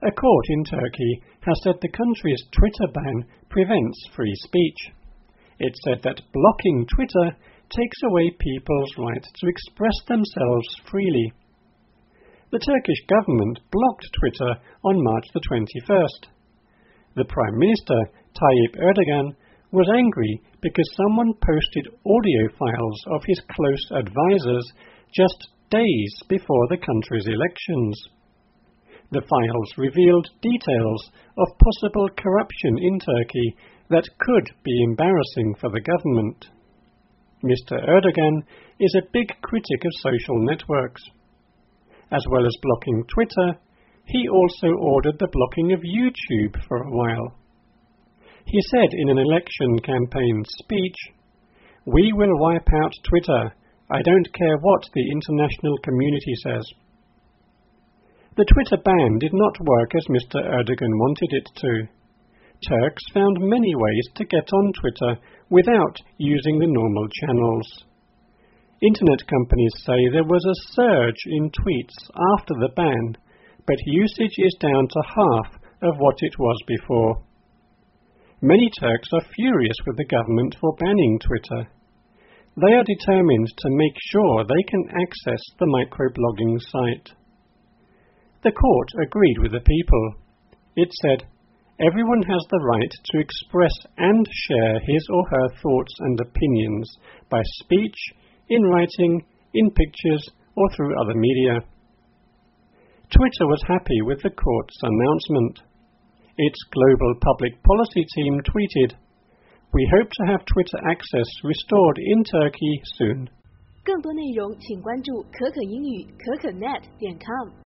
A court in Turkey has said the country's Twitter ban prevents free speech. It said that blocking Twitter takes away people's right to express themselves freely. The Turkish government blocked Twitter on March the 21st. The Prime Minister, Tayyip Erdogan, was angry because someone posted audio files of his close advisors just days before the country's elections. The files revealed details of possible corruption in Turkey that could be embarrassing for the government. Mr. Erdogan is a big critic of social networks. As well as blocking Twitter, he also ordered the blocking of YouTube for a while. He said in an election campaign speech, "We will wipe out Twitter. I don't care what the international community says." The Twitter ban did not work as Mr. Erdogan wanted it to. Turks found many ways to get on Twitter without using the normal channels. Internet companies say there was a surge in tweets after the ban, but usage is down to half of what it was before. Many Turks are furious with the government for banning Twitter. They are determined to make sure they can access the microblogging site. The court agreed with the people. It said, "Everyone has the right to express and share his or her thoughts and opinions by speech, in writing, in pictures, or through other media." Twitter was happy with the court's announcement. Its global public policy team tweeted, "We hope to have Twitter access restored in Turkey soon." 更多内容请关注可可英语可可net.com。